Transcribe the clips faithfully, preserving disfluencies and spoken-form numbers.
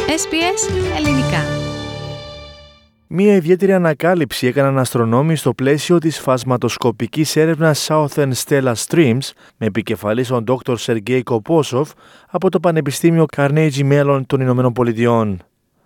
Ες Μπι Ες Ελληνικά. Μία ιδιαίτερη ανακάλυψη έκαναν αστρονόμοι στο πλαίσιο της φασματοσκοπικής έρευνας Southern Stellar Streams με επικεφαλής τον Δόκτωρ Σεργέη Κοπόσοφ από το Πανεπιστήμιο Carnegie Mellon των Ηνωμένων Πολιτειών.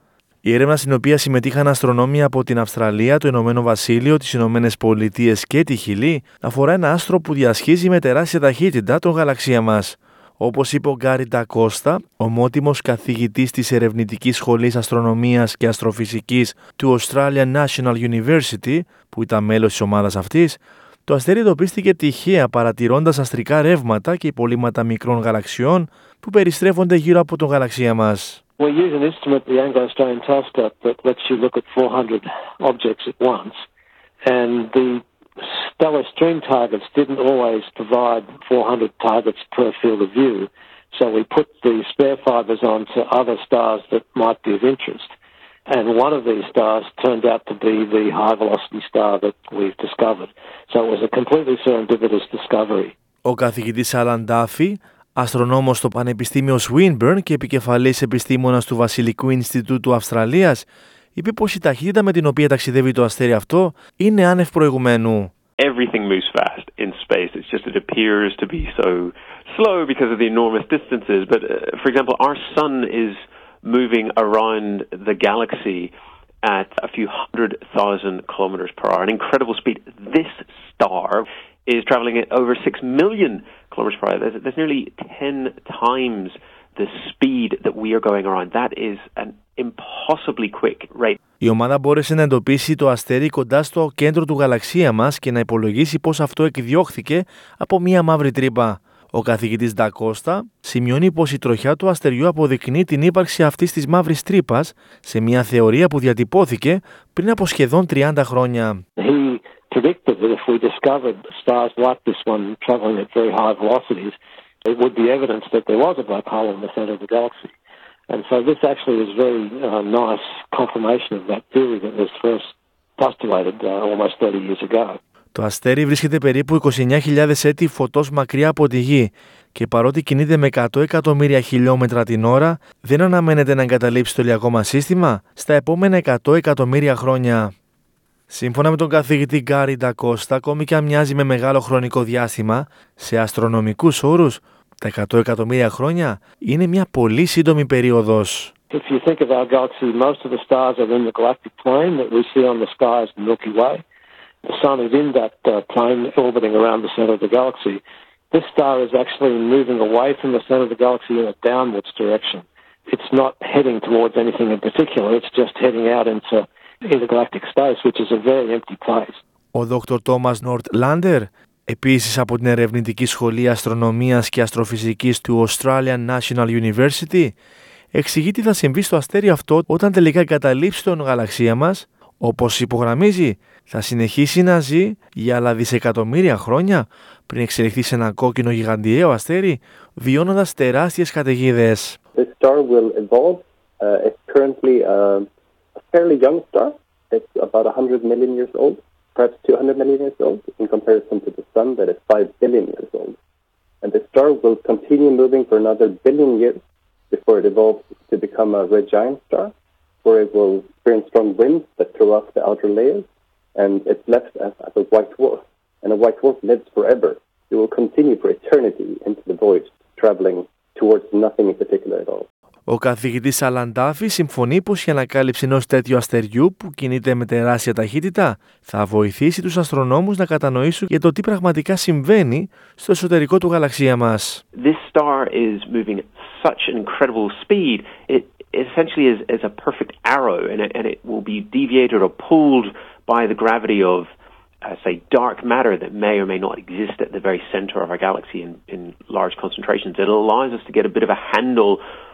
Η έρευνα, στην οποία συμμετείχαν αστρονόμοι από την Αυστραλία, το Ηνωμένο Βασίλειο, τις Ηνωμένες Πολιτείες και τη Χιλή, αφορά ένα άστρο που διασχίζει με τεράστια ταχύτητα τον γαλαξία μας. Όπως είπε ο Γκάρι Ντακώστα, ομότιμος καθηγητής της Ερευνητικής Σχολής Αστρονομίας και Αστροφυσικής του Australian National University, που ήταν μέλος της ομάδας αυτής, το αστέρι εντοπίστηκε τυχαία παρατηρώντας αστρικά ρεύματα και υπολείμματα μικρών γαλαξιών που περιστρέφονται γύρω από τον γαλαξία μας. We use an instrument, the Anglo-Australian telescope, that lets you look at four hundred objects at once. And the stellar stream targets didn't always provide four hundred targets per field of view. So we put the spare fibers onto other stars that might be of interest. And one of these stars turned out to be the high-velocity star that we've discovered. So it was a completely serendipitous discovery. Ο καθηγητής Άλαν Ντάφι, αστρονόμος στο Πανεπιστήμιο Swinburne και επικεφαλής επιστήμονας του Βασιλικού Ινστιτούτου Αυστραλίας, είπε πως η ταχύτητα με την οποία ταξιδεύει το αστέρι αυτό είναι άνευ προηγουμένου. Everything moves fast in space. It's just it appears to be so slow because of the enormous distances. But uh, for example, our sun is moving around the galaxy at a few hundred thousand kilometers per hour, an incredible speed. This star is traveling at over six million kilometers per hour. There's, there's nearly ten times the speed that we are going around. That is an impossibly quick rate. Η ομάδα μπόρεσε να εντοπίσει το αστέρι κοντά στο κέντρο του γαλαξία μας και να υπολογίσει πώς αυτό εκδιώχθηκε από μία μαύρη τρύπα. Ο καθηγητής Ντακώστα σημειώνει πως η τροχιά του αστεριού αποδεικνύει την ύπαρξη αυτής της μαύρης τρύπας σε μια θεωρία που διατυπώθηκε πριν από σχεδόν τριάντα χρόνια. He predicted that if we discovered stars like this one traveling at very high velocities, it would be evidence that there was a black hole in the center of the galaxy. And so this actually is very uh, nice confirmation of that theory that was first postulated uh, almost thirty years ago. Το αστέρι βρίσκεται περίπου είκοσι εννέα χιλιάδες έτη φωτός μακριά από τη Γη και παρότι κινείται με εκατό εκατομμύρια χιλιόμετρα την ώρα, δεν αναμένεται να εγκαταλείψει το ηλιακό μας σύστημα στα επόμενα εκατό εκατομμύρια χρόνια. Σύμφωνα με τον καθηγητή Γκάρι Ντακώστα, ακόμη και αν μοιάζει με μεγάλο χρονικό διάστημα, σε αστρονομικούς όρους, τα εκατό εκατομμύρια χρόνια είναι μια πολύ σύντομη περίοδος. If you think of our galaxy, most of the stars are in the galactic plane that we see on the sky as the Milky Way. The sun is in that uh, plane orbiting around the center of the galaxy. This star is actually moving away from the center of the galaxy in a downwards direction. It's not heading towards anything in particular, it's just heading out into intergalactic space, which is a very empty place. Ο Δόκτωρ Τόμας Νορτλάντερ, επίσης από την Ερευνητική Σχολή Αστρονομίας και Αστροφυσικής του Australian National University, εξηγεί τι θα συμβεί στο αστέρι αυτό όταν τελικά εγκαταλείψει τον γαλαξία μας. Όπως υπογραμμίζει, θα συνεχίσει να ζει για άλλα δισεκατομμύρια χρόνια πριν εξελιχθεί σε ένα κόκκινο γιγαντιαίο αστέρι, βιώνοντας τεράστιες καταιγίδες. The star will evolve. Uh, it's currently a, a fairly young star. It's about one hundred million years old, perhaps two hundred million years old, in comparison to the sun that is five billion years old. And the star will continue moving for another billion years before it evolves to become a red giant star, where it will experience strong winds that throw off the outer layers, and it's left as, as a white dwarf. And a white dwarf lives forever. It will continue for eternity into the void, traveling towards nothing in particular at all. Ο καθηγητής Άλαν Ντάφι συμφωνεί πως η ανακάλυψη ενός τέτοιου αστεριού που κινείται με τεράστια ταχύτητα θα βοηθήσει τους αστρονόμους να κατανοήσουν για το τι πραγματικά συμβαίνει στο εσωτερικό του γαλαξία μας. This star is moving at such an incredible speed. It essentially is, is a perfect arrow, and it, and it will be deviated or pulled by the gravity of, uh, say, dark matter that may or may not exist at the very center of our galaxy in, in large concentrations. It allows us to get a bit of a handle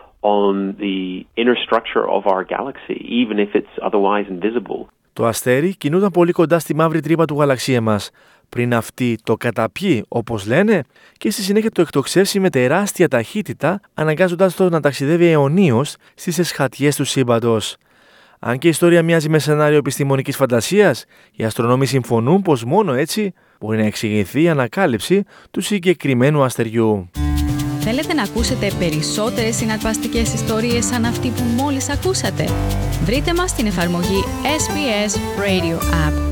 on the inner structure of our galaxy, even if it's otherwise invisible. Το αστέρι κινούνταν πολύ κοντά στη μαύρη τρύπα του γαλαξία μας, πριν αυτή το καταπιεί, όπως λένε, και στη συνέχεια το εκτοξεύσει με τεράστια ταχύτητα, αναγκάζοντας το να ταξιδεύει αιωνίως στις εσχατιές του σύμπαντος. Αν και η ιστορία μοιάζει με σενάριο επιστημονικής φαντασίας, οι αστρονόμοι συμφωνούν πως μόνο έτσι μπορεί να εξηγηθεί η ανακάλυψη του συγκεκριμένου αστεριού. Θέλετε να ακούσετε περισσότερες συναρπαστικές ιστορίες σαν αυτή που μόλις ακούσατε? Βρείτε μας στην εφαρμογή ες μπι ες Radio App.